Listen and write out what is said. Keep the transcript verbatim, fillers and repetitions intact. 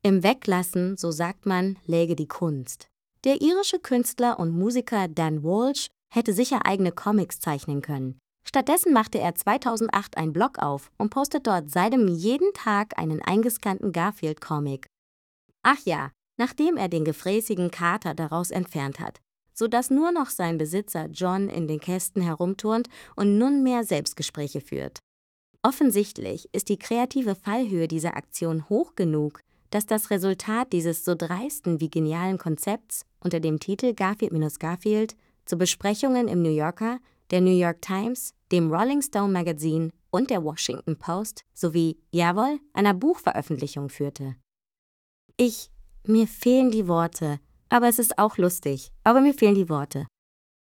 Im Weglassen, so sagt man, läge die Kunst. Der irische Künstler und Musiker Dan Walsh hätte sicher eigene Comics zeichnen können. Stattdessen machte er zweitausendacht einen Blog auf und postet dort seitdem jeden Tag einen eingescannten Garfield-Comic. Ach ja, nachdem er den gefräßigen Kater daraus entfernt hat, sodass nur noch sein Besitzer John in den Kästen herumturnt und nunmehr Selbstgespräche führt. Offensichtlich ist die kreative Fallhöhe dieser Aktion hoch genug, dass das Resultat dieses so dreisten wie genialen Konzepts unter dem Titel Garfield minus Garfield zu Besprechungen im New Yorker, der New York Times, dem Rolling Stone Magazine und der Washington Post sowie, jawohl, einer Buchveröffentlichung führte. Ich, mir fehlen die Worte, aber es ist auch lustig, aber mir fehlen die Worte.